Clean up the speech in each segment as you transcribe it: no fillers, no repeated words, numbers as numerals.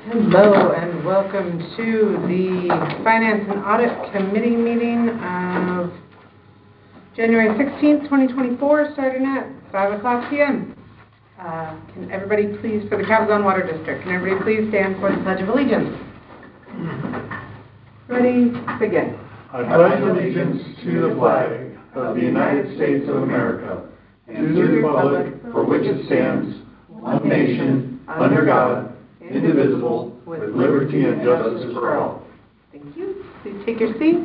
Hello and welcome to the Finance and Audit Committee meeting of January 16th, 2024, starting at 5 o'clock p.m. Can everybody please, for the Cabazon Water District, can everybody please stand for the Pledge of Allegiance? Ready, begin. I pledge allegiance to the flag of the United States of America and to the republic for which it stands, one nation, under God, indivisible, with liberty and justice for all. Thank you. Please take your seats.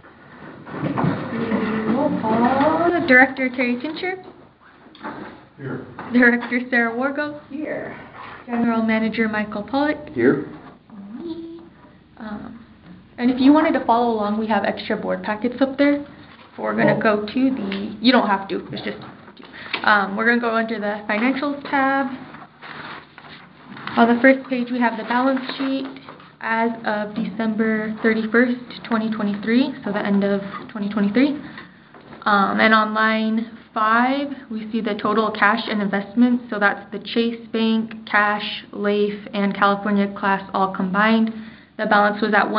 Roll call. Director Terry Tincher. Here. Director Sarah Wargo. Here. General Manager Michael Pollock. Here. Me. And if you wanted to follow along, we have extra board packets up there. We're going to go to the, you don't have to, it's just, we're going to go under the Financials tab. On the first page, we have the balance sheet as of December 31st, 2023, so the end of 2023. And on line 5, we see the total cash and investments, so that's the Chase Bank, cash, LAIF, and California class all combined. The balance was at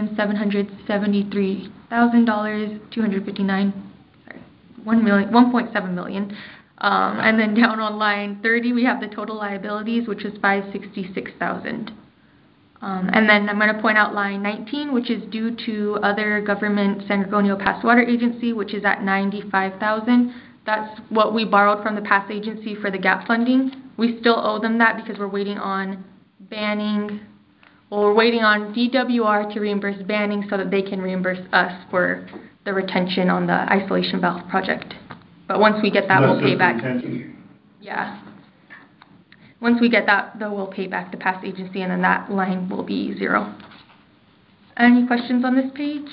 $1,773,259, 1.7 million. And then down on line 30, we have the total liabilities, which is $566,000. And then I'm going to point out line 19, which is due to other government San Gorgonio Pass Water Agency, which is at $95,000. That's what we borrowed from the Pass Agency for the gap funding. We still owe them that because we're waiting on banning. Well, we're waiting on DWR to reimburse banning so that they can reimburse us for the retention on the isolation valve project. But once we get that, we'll pay back. Retention. Yeah. Once we get that, though, we'll pay back the Pass Agency, and then that line will be 0. Any questions on this page?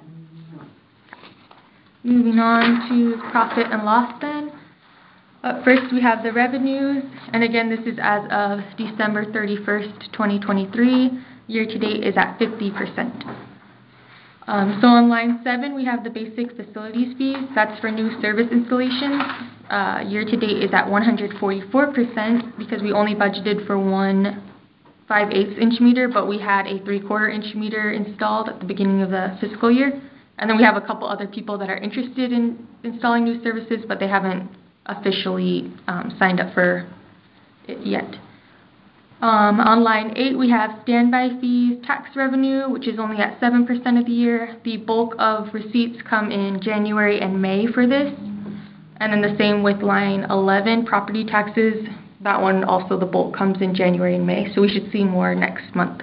Moving on to profit and loss then. Up first, we have the revenues, and again, this is as of December 31st, 2023. Year-to-date is at 50%. So on line 7, we have the basic facilities fees. That's for new service installations. Year-to-date is at 144% because we only budgeted for one 5/8 inch meter, but we had a 3/4 inch meter installed at the beginning of the fiscal year. And then we have a couple other people that are interested in installing new services, but they haven't officially signed up for it yet. On line 8, we have standby fees, tax revenue, which is only at 7% of the year. The bulk of receipts come in January and May for this. And then the same with line 11, property taxes. That one also, the bulk comes in January and May, so we should see more next month.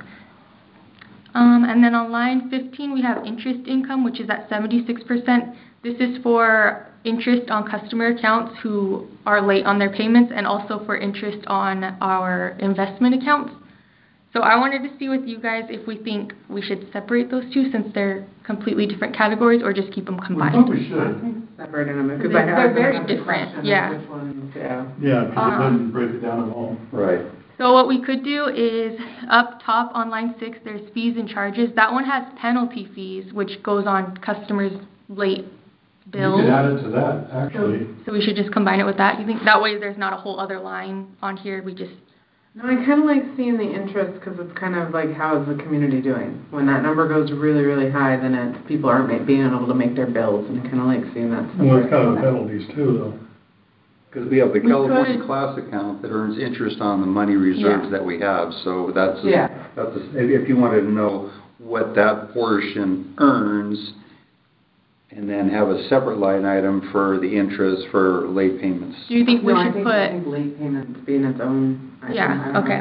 And then on line 15, we have interest income, which is at 76%. This is for interest on customer accounts who are late on their payments and also for interest on our investment accounts. So I wanted to see with you guys if we think we should separate those two since they're completely different categories or just keep them combined. I thought we should. Separate them because they're very different, yeah. Which ones, yeah. Yeah, because it doesn't break it down at all. Right. So what we could do is up top on line 6, there's fees and charges. That one has penalty fees, which goes on customers' late bills. You could add it to that, actually. So we should just combine it with that? You think that way there's not a whole other line on here? We just... No, I kind of like seeing the interest because it's kind of like how is the community doing? When that number goes really, really high, then people aren't being able to make their bills, and I kind of like seeing that. Well, it's kind of the penalties too, though. Because we have the California class account that earns interest on the money reserves that we have, so that's if you wanted to know what that portion earns, and then have a separate line item for the interest for late payments. Do you think we should put... I think late payments being its own item. Yeah, okay.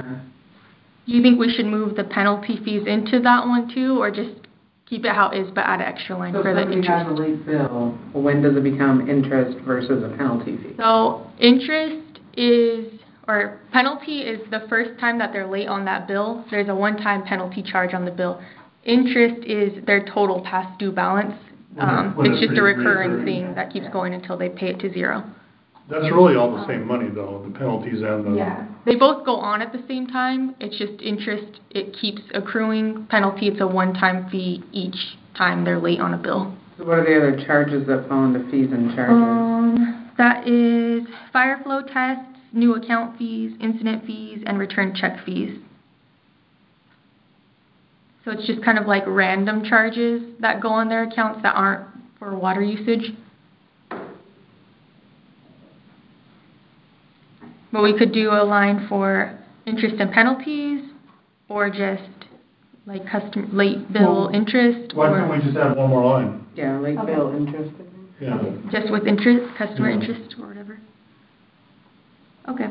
Do you think we should move the penalty fees into that one too, or just keep it how it is but add an extra line for the interest? So if somebody has a late bill, when does it become interest versus a penalty fee? So interest is, or penalty is the first time that they're late on that bill. There's a one-time penalty charge on the bill. Interest is their total past due balance. It's just a recurring thing that keeps going until they pay it to 0. That's really all the same money, though, the penalties and the... Yeah. They both go on at the same time. It's just interest, it keeps accruing. Penalty, it's a one-time fee each time they're late on a bill. So what are the other charges that fall into fees and charges? That is fire flow tests, new account fees, incident fees, and return check fees. So it's just kind of like random charges that go on their accounts that aren't for water usage. But we could do a line for interest and penalties, or just like late bill interest. Why can't we just add one more line? Yeah, late bill interest. Yeah. Just with interest, customer interest, or whatever. Okay.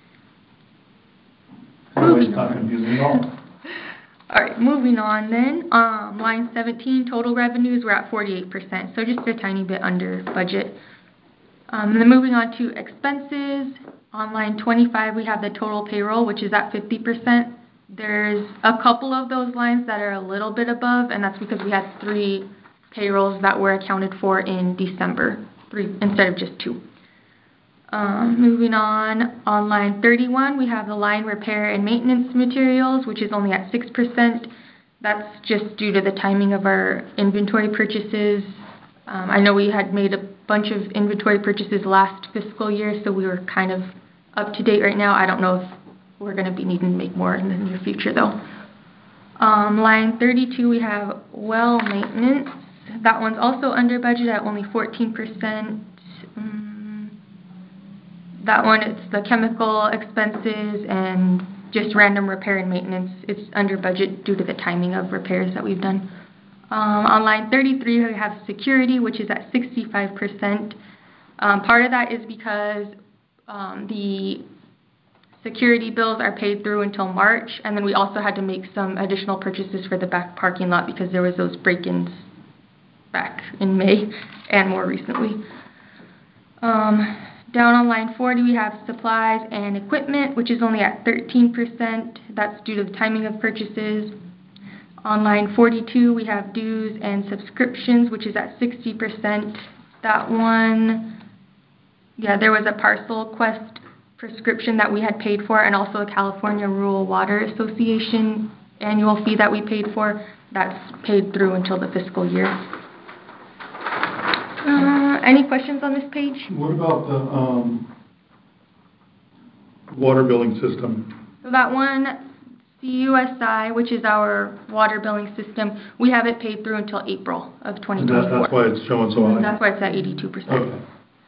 Anyway, it's not confusing at all. All right, moving on then. Line 17, total revenues, we're at 48%, so just a tiny bit under budget. And then moving on to expenses, on line 25, we have the total payroll, which is at 50%. There's a couple of those lines that are a little bit above, and that's because we had 3 payrolls that were accounted for in December, 3 instead of just 2. Moving on line 31, we have the line repair and maintenance materials, which is only at 6%. That's just due to the timing of our inventory purchases. I know we had made a bunch of inventory purchases last fiscal year, so we were kind of up to date right now. I don't know if we're going to be needing to make more in the near future, though. Line 32, we have well maintenance. That one's also under budget at only 14%. That one, it's the chemical expenses and just random repair and maintenance. It's under budget due to the timing of repairs that we've done. On line 33, we have security, which is at 65%. Part of that is because the security bills are paid through until March, and then we also had to make some additional purchases for the back parking lot because there was those break-ins back in May and more recently. Down on line 40, we have supplies and equipment, which is only at 13%. That's due to the timing of purchases. On line 42, we have dues and subscriptions, which is at 60%. That one, yeah, there was a Parcel Quest prescription that we had paid for, and also a California Rural Water Association annual fee that we paid for. That's paid through until the fiscal year. Any questions on this page? What about the water billing system? So that one, CUSI, which is our water billing system, we have it paid through until April of 2024. That's why it's showing so high? That's why it's at 82%. Okay.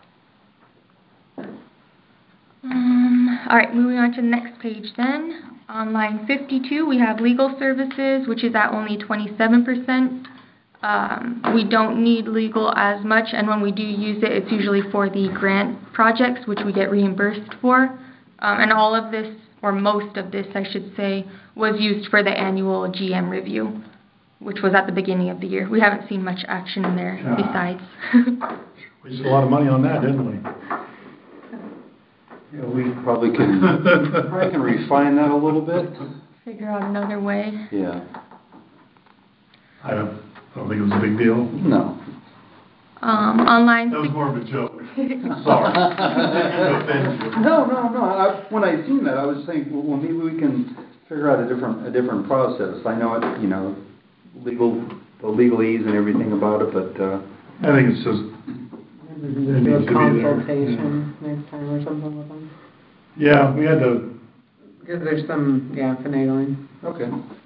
All right, moving on to the next page then. On line 52, we have legal services, which is at only 27%. We don't need legal as much, and when we do use it, it's usually for the grant projects, which we get reimbursed for. And all of this, or most of this, I should say, was used for the annual GM review, which was at the beginning of the year. We haven't seen much action in there besides. We spent a lot of money on that, didn't we? Yeah, we probably can refine that a little bit. Figure out another way. Yeah. I don't think it was a big deal. No. Online. That was more of a joke. Sorry. No. When I seen that, I was thinking, well, maybe we can figure out a different process. I know it, the legalese and everything about it, but I think it's just Maybe do a consultation next time or something with them. Yeah, we had to. Because there's some, finagling. Okay.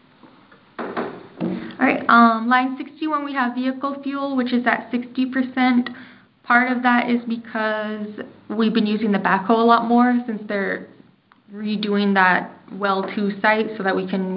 All right, line 61, we have vehicle fuel, which is at 60%. Part of that is because we've been using the backhoe a lot more since they're redoing that well 2 site so that we can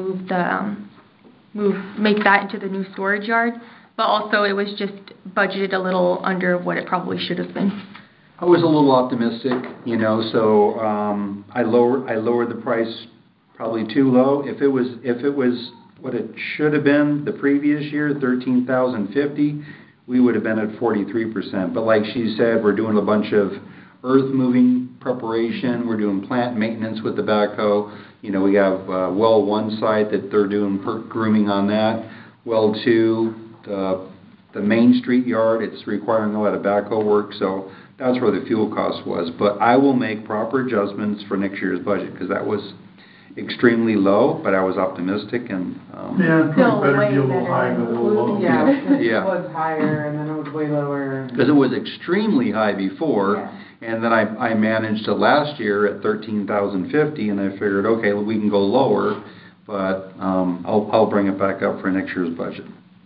make that into the new storage yard. But also it was just budgeted a little under what it probably should have been. I was a little optimistic, so I lowered the price probably too low. If it was what it should have been the previous year, $13,050, we would have been at 43%. But like she said, we're doing a bunch of earth moving preparation. We're doing plant maintenance with the backhoe. We have well 1 site that they're doing grooming on that. Well 2, the Main Street yard, it's requiring a lot of backhoe work, so that's where the fuel cost was. But I will make proper adjustments for next year's budget because that was extremely low, but I was optimistic and probably better be a little high than a little low. It was higher and then it was way lower. Because it was extremely high before, and then I managed to last year at $13,050, and I figured, okay, well, we can go lower, but I'll bring it back up for next year's budget.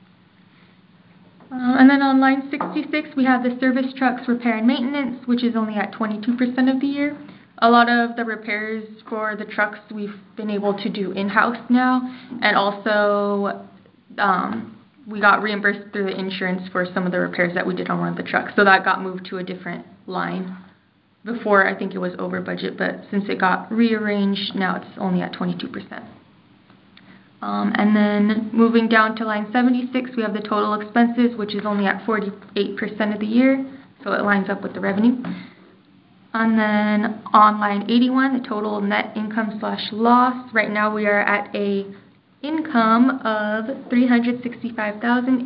And then on line 66, we have the service trucks repair and maintenance, which is only at 22% of the year. A lot of the repairs for the trucks we've been able to do in-house now, and also we got reimbursed through the insurance for some of the repairs that we did on one of the trucks. So that got moved to a different line. Before, I think it was over budget, but since it got rearranged, now it's only at 22%. And then moving down to line 76, we have the total expenses, which is only at 48% of the year, so it lines up with the revenue. And then on line 81, the total net income / loss. Right now we are at a income of $365,867.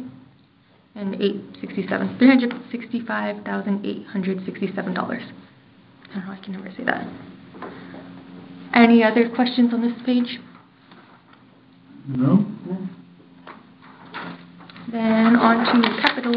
$365,867. I don't know, I can never say that. Any other questions on this page? No? Then on to capital.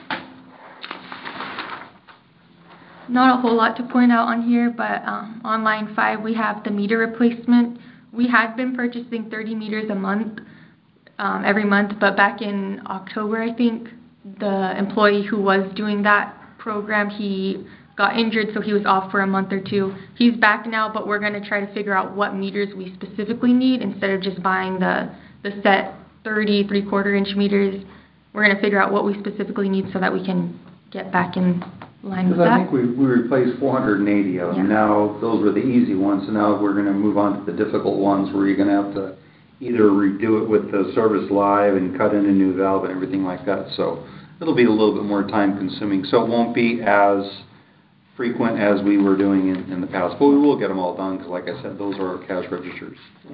Not a whole lot to point out on here, but on line 5 we have the meter replacement. We had been purchasing 30 meters a month, every month, but back in October, I think, the employee who was doing that program, he got injured, so he was off for a month or two. He's back now, but we're going to try to figure out what meters we specifically need instead of just buying the set 30 3/4-inch meters. We're going to figure out what we specifically need so that we can get back in line with that. Because I think we replaced 480 of them. Yeah. Now, those were the easy ones, so now we're going to move on to the difficult ones where you're going to have to either redo it with the service live and cut in a new valve and everything like that. So it'll be a little bit more time consuming. So it won't be as frequent as we were doing in the past. But we will get them all done because, like I said, those are our cash registers.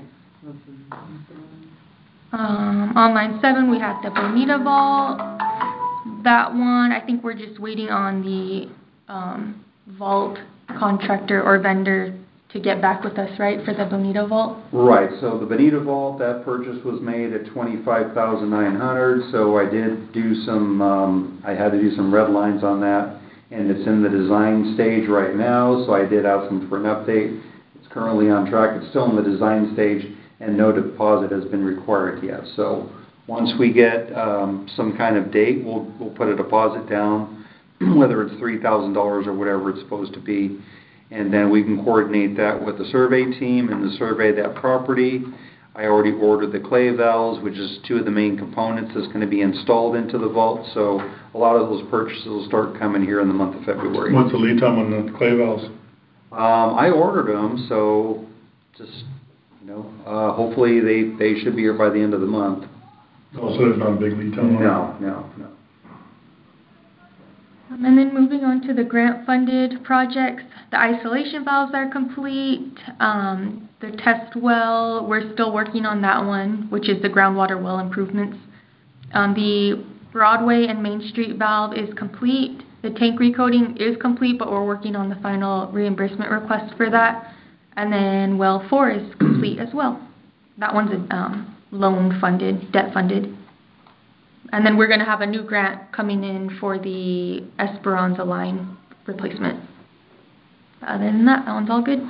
On line 7, we have the Bonita vault. That one, I think we're just waiting on the vault contractor or vendor to get back with us, right, for the Bonita vault? Right. So the Bonita vault, that purchase was made at $25,900. So I did do some, I had to do some red lines on that, and it's in the design stage right now. So I did ask them for an update. It's currently on track. It's still in the design stage, and no deposit has been required yet. So once we get some kind of date, we'll put a deposit down, whether it's $3,000 or whatever it's supposed to be, and then we can coordinate that with the survey team and the survey that property. I already ordered the clay valves, which is 2 of the main components that's going to be installed into the vault. So a lot of those purchases will start coming here in the month of February. What's the lead time on the clay valves? I ordered them, so just, hopefully they should be here by the end of the month. Oh, so there's not a big lead time on it? No. And then moving on to the grant-funded projects, the isolation valves are complete. The test well, we're still working on that one, which is the groundwater well improvements. The Broadway and Main Street valve is complete. The tank recoating is complete, but we're working on the final reimbursement request for that. And then well 4 is complete as well. That one's loan funded, debt funded. And then we're going to have a new grant coming in for the Esperanza line replacement. Other than that one's all good.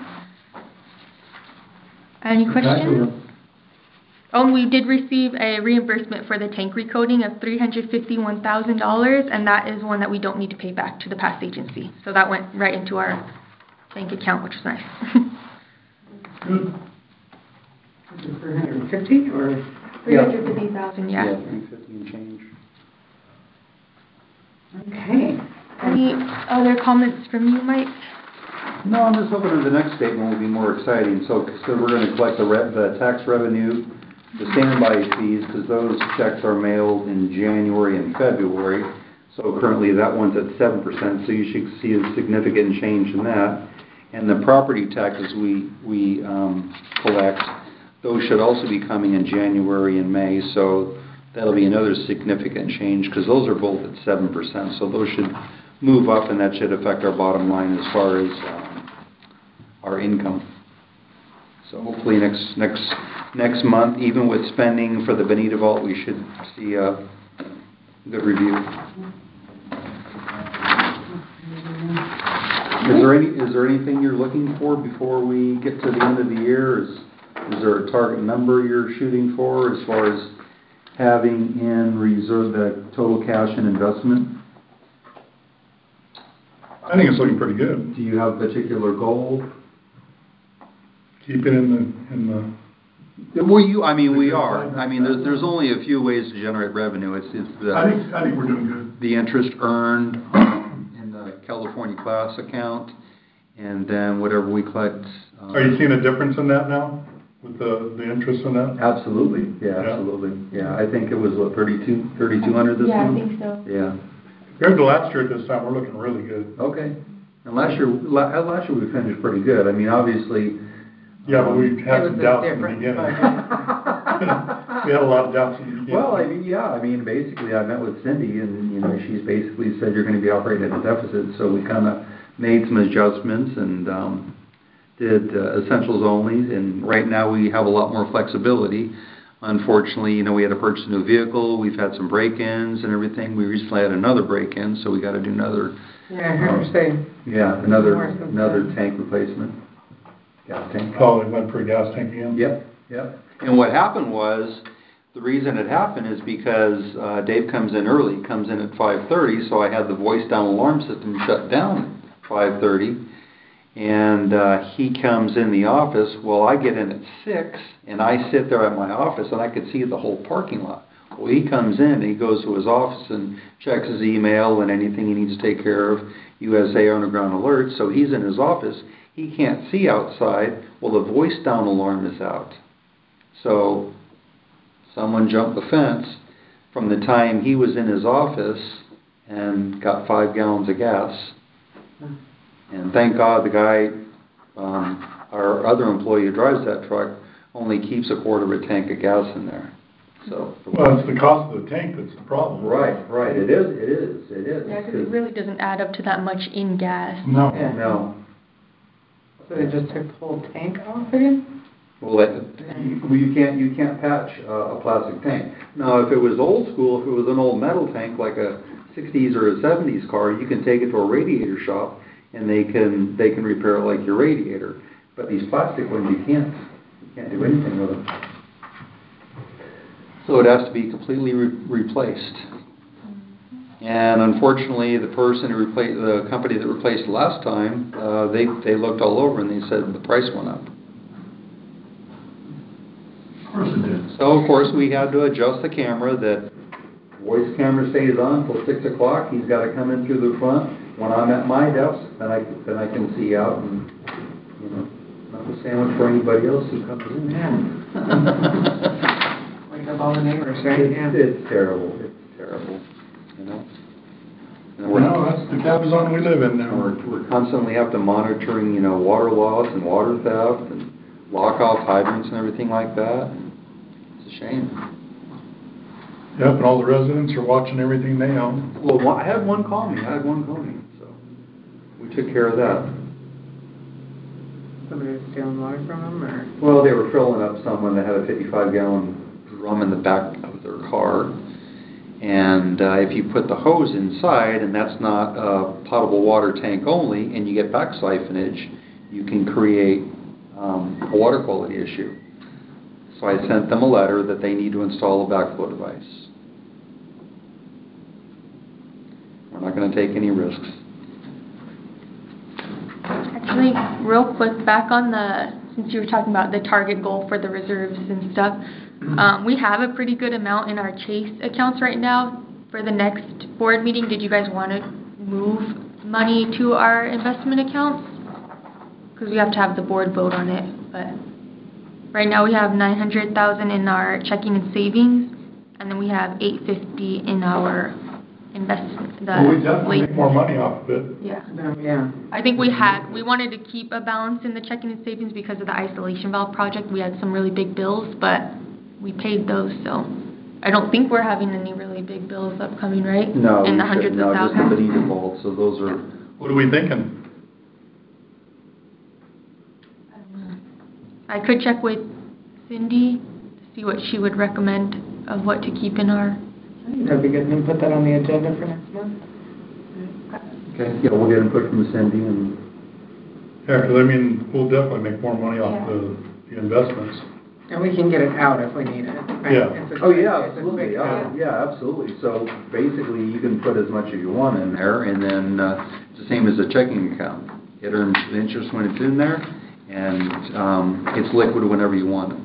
Any questions? Oh, we did receive a reimbursement for the tank recoating of $351,000, and that is one that we don't need to pay back to the past agency. So that went right into our bank account, which was nice. Good. Is it 350 or? 350,000, yeah. 350 and change. Okay. Any other comments from you, Mike? No, I'm just hoping that the next statement will be more exciting. So we're going to collect the tax revenue, the standby fees, because those checks are mailed in January and February. So currently that one's at 7%, so you should see a significant change in that. And the property taxes we collect, those should also be coming in January and May, so that'll be another significant change because those are both at 7%. So those should move up, and that should affect our bottom line as far as our income. So hopefully next month, even with spending for the Bonita vault, we should see a good review. Is there anything you're looking for before we get to the end of the year? Is there a target number you're shooting for as far as having in reserve the total cash and investment? I think it's looking pretty good. Do you have a particular goal? Keep it in the. Well, we are. I mean, there's only a few ways to generate revenue. It's the, I think we're doing good. The interest earned in the California class account, and then whatever we collect. Are you seeing a difference in that now with the interest in that? Absolutely. Yeah, absolutely. Yeah, I think it was what, 3,200 this Yeah, month? I think so. Yeah. Compared to last year at this time, we're looking really good. Okay. And last year we finished pretty good. I mean, obviously. Yeah, but we had some doubts in the beginning. We had a lot of doubts in the beginning. Well, basically I met with Cindy, and, she's basically said you're going to be operating at a deficit, so we kind of made some adjustments and did essentials only, and right now we have a lot more flexibility. Unfortunately, we had to purchase a new vehicle, we've had some break-ins and everything. We recently had another break-in, so we got to do another... Yeah, I heard you say. Yeah, another tank replacement. Gas tank. Oh, they went for a gas tank again? Yep. And what happened was, the reason it happened is because Dave comes in early, comes in at 5:30, so I had the voice down alarm system shut down at 5:30, and he comes in the office. Well, I get in at 6, and I sit there at my office, and I could see the whole parking lot. Well, he comes in, and he goes to his office and checks his email and anything he needs to take care of, USA Underground Alert, so he's in his office. He can't see outside. Well, the voice down alarm is out. So someone jumped the fence from the time he was in his office and got 5 gallons of gas. And thank God the guy, our other employee who drives that truck, only keeps a quarter of a tank of gas in there. So. Well, it's the cost of the tank that's the problem. Right. It is. Yeah, because it really doesn't add up to that much in gas. No. Yeah. No. So they just took the whole tank off again? Well, you can't patch a plastic tank. Now, if it was old school, if it was an old metal tank like a 60s or a 70s car, you can take it to a radiator shop and they can repair it like your radiator. But these plastic ones, you can't do anything with them. So it has to be completely replaced. And unfortunately, the company that replaced it last time, they looked all over and they said the price went up. Of course it did. So of course we had to adjust the camera. That voice camera stays on till 6 o'clock. He's got to come in through the front. When I'm at my desk, then I can see out and not a sandwich for anybody else who comes in. Yeah. Like up all the neighbors, right? It's terrible. And That's the cabazon we live in now. We're constantly have to monitoring, water loss and water theft and lock-off hydrants and everything like that. It's a shame. Yep, and all the residents are watching everything they own. Well, I had one call me, so we took care of that. Somebody was stealing water from them, or? Well, they were filling up someone that had a 55-gallon drum in the back of their car. And if you put the hose inside, and that's not a potable water tank only, and you get back siphonage, you can create a water quality issue. So I sent them a letter that they need to install a backflow device. We're not going to take any risks. Actually, real quick, back on since you were talking about the target goal for the reserves and stuff, we have a pretty good amount in our Chase accounts right now. For the next board meeting, did you guys want to move money to our investment accounts? Because we have to have the board vote on it. But right now we have $900,000 in our checking and savings, and then we have $850 in our investment. Well, we definitely make more money off of it. Yeah. Yeah. I think we wanted to keep a balance in the checking and savings because of the isolation valve project. We had some really big bills, but we paid those, so I don't think we're having any really big bills upcoming, right? No, in the hundreds of thousands. Just the default. So those are. What are we thinking? I could check with Cindy to see what she would recommend of what to keep in our. I think that'd be good. And put that on the agenda for next month. Okay. Yeah, we'll get input from Cindy and. Yeah, because we'll definitely make more money off the the investments. And we can get it out if we need it, right? Yeah. It's a Oh, quick- yeah, it's a absolutely, quick yeah, yeah, absolutely. So basically, you can put as much as you want in there, and then it's the same as a checking account. It earns interest when it's in there, and it's liquid whenever you want it.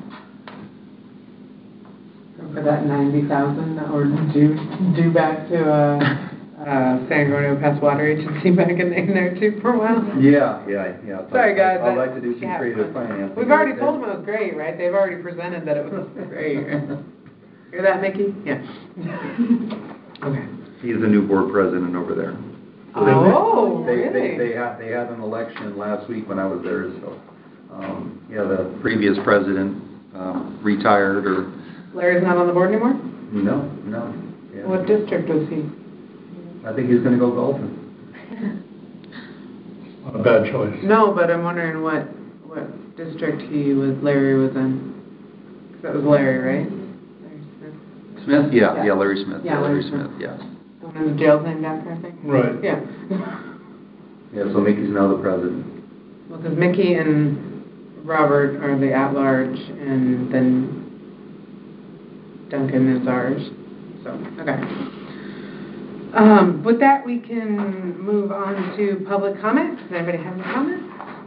For that 90,000 or due back to San Antonio Pest Water Agency back in there too for a while. Yeah. Sorry, guys. I'd like to do some creative financing. We've already told them it was great, right? They've already presented that it was great. Hear that, Mickey? Yeah. Okay. He's the new board president over there. Oh, They really? had an election last week when I was there, so, yeah, the previous president retired or... Larry's not on the board anymore? No. Yeah. What district was he? I think he's gonna go golfing. Not a bad choice. No, but I'm wondering what district Larry was in. 'Cause that was Larry, right? Larry Smith. Smith? Yeah, Yeah. Larry Smith. Yeah, Larry Smith. Yeah. The one whose jail's named after, I think? Right. Yeah. Yeah, so Mickey's now the president. Well, because Mickey and Robert are the at-large, and then Duncan is ours. So, okay. With that, we can move on to public comment. Does anybody have any comments?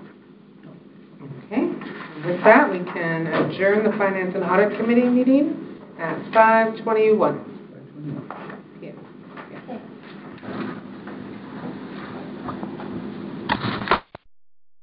Okay. With that, we can adjourn the Finance and Audit Committee meeting at 5:21.